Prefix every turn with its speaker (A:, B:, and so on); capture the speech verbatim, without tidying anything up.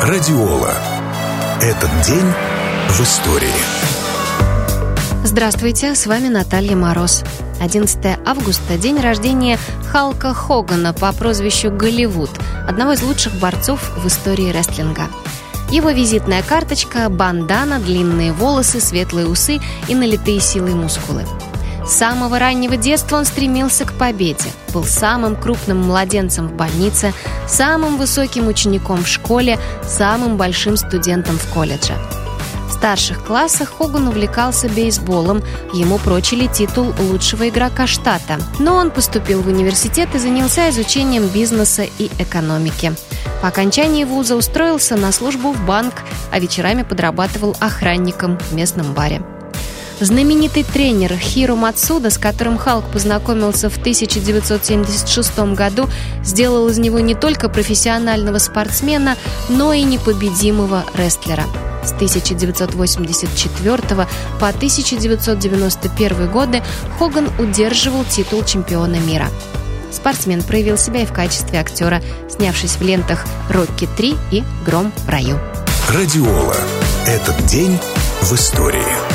A: Радиола. Этот день в истории.
B: Здравствуйте, с вами Наталья Мороз. одиннадцатое августа – день рождения Халка Хогана по прозвищу Голливуд, одного из лучших борцов в истории рестлинга. Его визитная карточка – бандана, длинные волосы, светлые усы и налитые силой мускулы. С самого раннего детства он стремился к победе, был самым крупным младенцем в больнице, самым высоким учеником в школе, самым большим студентом в колледже. В старших классах Хоган увлекался бейсболом, ему прочили титул лучшего игрока штата, но он поступил в университет и занялся изучением бизнеса и экономики. По окончании вуза устроился на службу в банк, а вечерами подрабатывал охранником в местном баре. Знаменитый тренер Хиро Мацуда, с которым Халк познакомился в тысяча девятьсот семьдесят шестом году, сделал из него не только профессионального спортсмена, но и непобедимого рестлера. С тысяча девятьсот восемьдесят четвёртого по тысяча девятьсот девяносто первый годы Хоган удерживал титул чемпиона мира. Спортсмен проявил себя и в качестве актера, снявшись в лентах «Рокки три» и «Гром в раю».
A: Радиола. Этот день в истории.